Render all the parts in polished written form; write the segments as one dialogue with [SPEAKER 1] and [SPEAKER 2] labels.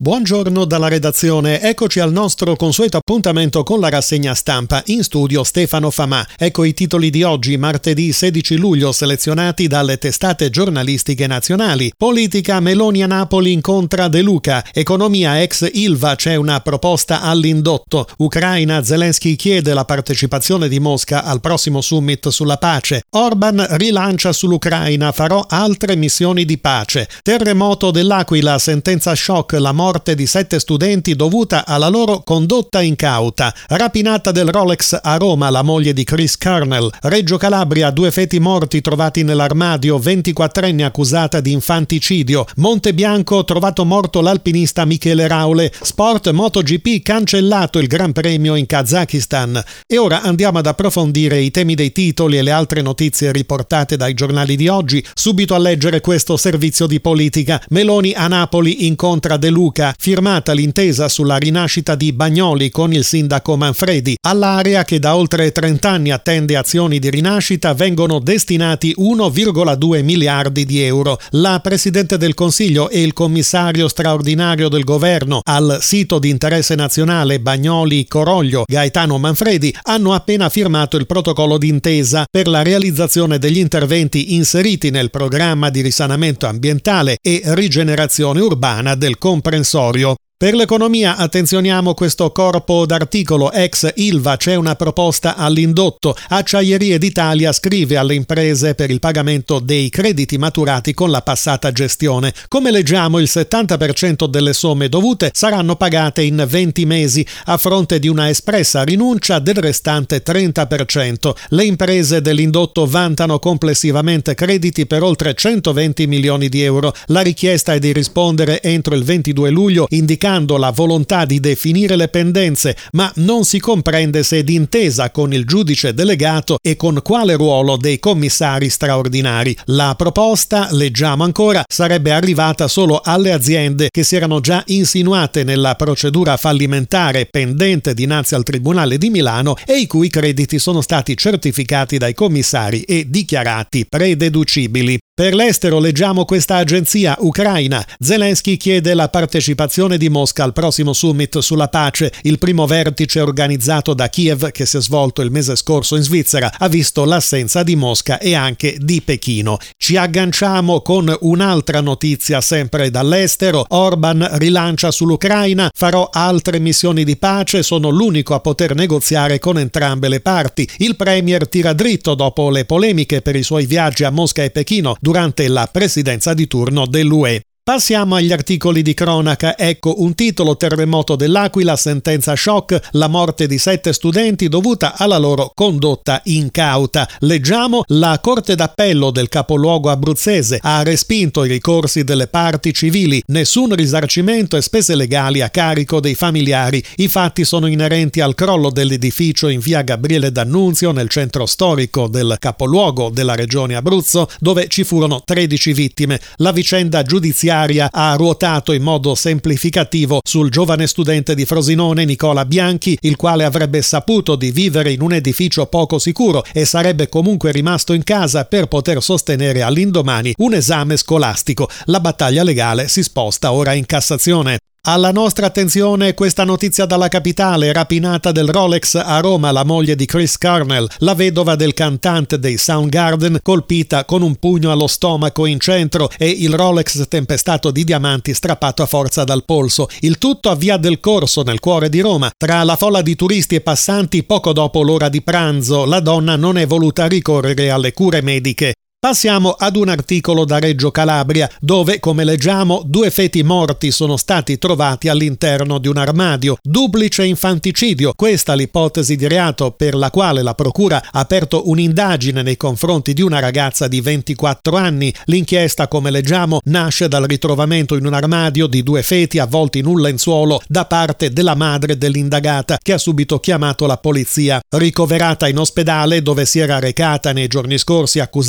[SPEAKER 1] Buongiorno dalla redazione, eccoci al nostro consueto appuntamento con la rassegna stampa. In studio Stefano Famà. Ecco i titoli di oggi, martedì 16 luglio, selezionati dalle testate giornalistiche nazionali. Politica, Meloni a Napoli incontra De Luca. Economia, ex Ilva, c'è una proposta all'indotto. Ucraina, Zelensky chiede la partecipazione di Mosca al prossimo summit sulla pace. Orban rilancia sull'Ucraina, farò altre missioni di pace. Terremoto dell'Aquila, sentenza shock, la morte di 7 studenti dovuta alla loro condotta incauta. Rapinata del Rolex a Roma, la moglie di Chris Cornell. Reggio Calabria, 2 feti morti trovati nell'armadio, 24enne accusata di infanticidio. Monte Bianco, trovato morto l'alpinista Michele Raule. Sport, MotoGP, cancellato il Gran Premio in Kazakistan. E ora andiamo ad approfondire i temi dei titoli e le altre notizie riportate dai giornali di oggi. Subito a leggere questo servizio di politica. Meloni a Napoli incontra De Luca. Firmata l'intesa sulla rinascita di Bagnoli con il sindaco Manfredi. All'area, che da oltre 30 anni attende azioni di rinascita, vengono destinati 1,2 miliardi di euro. La Presidente del Consiglio e il commissario straordinario del governo al sito di interesse nazionale Bagnoli-Coroglio, Gaetano Manfredi, hanno appena firmato il protocollo d'intesa per la realizzazione degli interventi inseriti nel programma di risanamento ambientale e rigenerazione urbana del comprensorio. Per l'economia attenzioniamo questo corpo d'articolo ex Ilva, c'è una proposta all'indotto. Acciaierie d'Italia scrive alle imprese per il pagamento dei crediti maturati con la passata gestione. Come leggiamo, il 70% delle somme dovute saranno pagate in 20 mesi a fronte di una espressa rinuncia del restante 30%. Le imprese dell'indotto vantano complessivamente crediti per oltre 120 milioni di euro. La richiesta è di rispondere entro il 22 luglio indicando la volontà di definire le pendenze, ma non si comprende se d'intesa con il giudice delegato e con quale ruolo dei commissari straordinari. La proposta, leggiamo ancora, sarebbe arrivata solo alle aziende che si erano già insinuate nella procedura fallimentare pendente dinanzi al Tribunale di Milano e i cui crediti sono stati certificati dai commissari e dichiarati prededucibili. Per l'estero leggiamo questa agenzia. Ucraina. Zelensky chiede la partecipazione di Mosca al prossimo summit sulla pace. Il primo vertice organizzato da Kiev, che si è svolto il mese scorso in Svizzera, ha visto l'assenza di Mosca e anche di Pechino. Ci agganciamo con un'altra notizia sempre dall'estero. Orban rilancia sull'Ucraina, farò altre missioni di pace, sono l'unico a poter negoziare con entrambe le parti. Il premier tira dritto dopo le polemiche per i suoi viaggi a Mosca e Pechino durante la presidenza di turno dell'UE. Passiamo agli articoli di cronaca. Ecco un titolo: terremoto dell'Aquila, sentenza shock, la morte di 7 studenti dovuta alla loro condotta incauta. Leggiamo: la Corte d'Appello del capoluogo abruzzese ha respinto i ricorsi delle parti civili, nessun risarcimento e spese legali a carico dei familiari. I fatti sono inerenti al crollo dell'edificio in via Gabriele D'Annunzio nel centro storico del capoluogo della regione Abruzzo, dove ci furono 13 vittime. La vicenda giudiziaria ha ruotato in modo semplificativo sul giovane studente di Frosinone Nicola Bianchi, il quale avrebbe saputo di vivere in un edificio poco sicuro e sarebbe comunque rimasto in casa per poter sostenere all'indomani un esame scolastico. La battaglia legale si sposta ora in Cassazione. Alla nostra attenzione questa notizia dalla capitale: rapinata del Rolex a Roma, la moglie di Chris Cornell, la vedova del cantante dei Soundgarden, colpita con un pugno allo stomaco in centro e il Rolex tempestato di diamanti strappato a forza dal polso. Il tutto a Via del Corso, nel cuore di Roma. Tra la folla di turisti e passanti, poco dopo l'ora di pranzo, la donna non è voluta ricorrere alle cure mediche. Passiamo ad un articolo da Reggio Calabria, dove, come leggiamo, 2 feti morti sono stati trovati all'interno di un armadio. Duplice infanticidio, questa l'ipotesi di reato per la quale la procura ha aperto un'indagine nei confronti di una ragazza di 24 anni. L'inchiesta, come leggiamo, nasce dal ritrovamento in un armadio di 2 feti avvolti in un lenzuolo da parte della madre dell'indagata, che ha subito chiamato la polizia. Ricoverata in ospedale, dove si era recata nei giorni scorsi accusando dei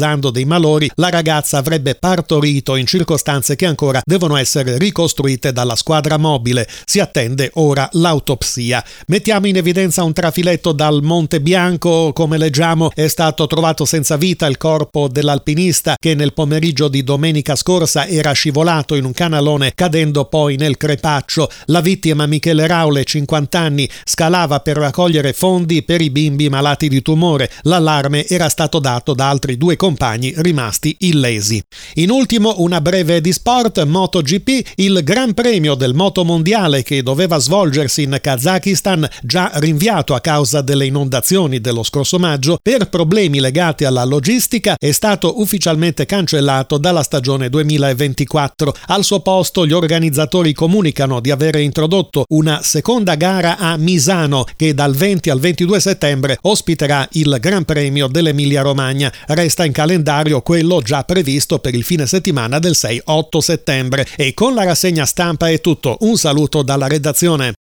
[SPEAKER 1] dei malori, la ragazza avrebbe partorito in circostanze che ancora devono essere ricostruite dalla squadra mobile. Si attende ora l'autopsia. Mettiamo in evidenza un trafiletto dal Monte Bianco. Come leggiamo, è stato trovato senza vita il corpo dell'alpinista che nel pomeriggio di domenica scorsa era scivolato in un canalone cadendo poi nel crepaccio. La vittima, Michele Raule, 50 anni, scalava per raccogliere fondi per i bimbi malati di tumore. L'allarme era stato dato da altri 2 compagni rimasti illesi. In ultimo, una breve di sport. MotoGP, il Gran Premio del Moto Mondiale che doveva svolgersi in Kazakistan, già rinviato a causa delle inondazioni dello scorso maggio, per problemi legati alla logistica è stato ufficialmente cancellato dalla stagione 2024. Al suo posto gli organizzatori comunicano di avere introdotto una seconda gara a Misano che dal 20 al 22 settembre ospiterà il Gran Premio dell'Emilia-Romagna. Resta in calendario quello già previsto per il fine settimana del 6-8 settembre. E con la rassegna stampa è tutto. Un saluto dalla redazione.